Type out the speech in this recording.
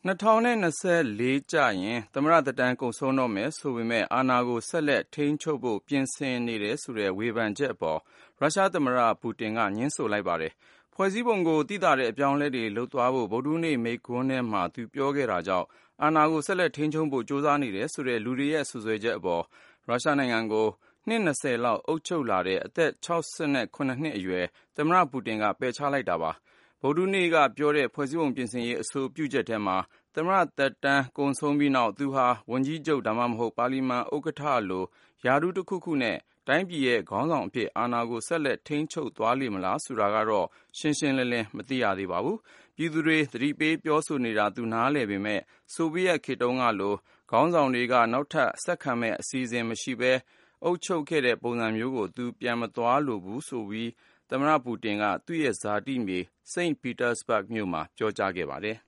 2024 ကျရင်သမ္မတသက်တမ်းကုန်ဆုံးတော့မယ်ဆိုပေမယ့်အာဏာကိုဆက်လက်ထိန်းချုပ်ဖို့ပြင်ဆင်နေတယ်ဆိုတဲ့ဝေဖန်ချက်အပေါ်ရုရှားသမ္မတပူတင်ကငြင်းဆိုလိုက်ပါတယ်။ဖွဲ့စည်းပုံကိုသိသာတဲ့အပြောင်းအလဲတွေလုပ်သွားဖို့ဗုဒ္ဓဟူးနေ့မိန့်ခွန်းထဲမှာသူပြောခဲ့တာကြောင့်အာဏာကိုဆက်လက်ထိန်းချုပ်ဖို့ကြိုးစားနေတယ်ဆိုတဲ့လူတွေရဲ့စွပ်စွဲချက်အပေါ်ရုရှားနိုင်ငံကိုနှစ်20လောက်အုပ်ချုပ်လာတဲ့အသက်68နှစ်အရွယ်သမ္မတပူတင်ကပယ်ချလိုက်တာပါ။ဗုဒ္ဓဟူးနေ့ကပြောတဲ့ဖွဲ့စည်းပုံပြင်ဆင်ရေးအဆိုပြုချက်ထဲမှာသမ္မတသက်တမ်းကုန်ဆုံးပြီးနောက်သူဟာဝန်ကြီးချုပ်ဒါမှမဟုတ်ပါလီမန်ဥက္ကဋ္ဌလိုရာထူးတစ်ခုခုနဲ့တိုင်းပြည်ရဲ့ခေါင်းဆောင်အဖြစ်အာဏာကိုဆက်လက်ထိန်းချုပ်သွားလေမလားဆိုတာကတော့ရှင်းရှင်းလင်းလင်းမသိရသေးပါဘူး။ပြည်သူတွေသတိပေးပြောဆိုနေတာသူနားလည်ပေမဲ့ဆိုဗီယက်ခေတ်တုန်းကလိုခေါင်းဆောင်တွေကနောက်ထပ်ဆက်ခံမဲ့အစီအစဉ်မရှိဘဲအုပ်ချုပ်ခဲ့တဲ့ပုံစံမျိုးကိုသူပြန်မသွားလိုဘူးဆိုပြီးသမ္မတပူတင်ကသူ့ရဲ့ဇာတိမြေစိန့်ပီတာစဘတ်မြို့မှာပြောကြားခဲ့ပါတယ်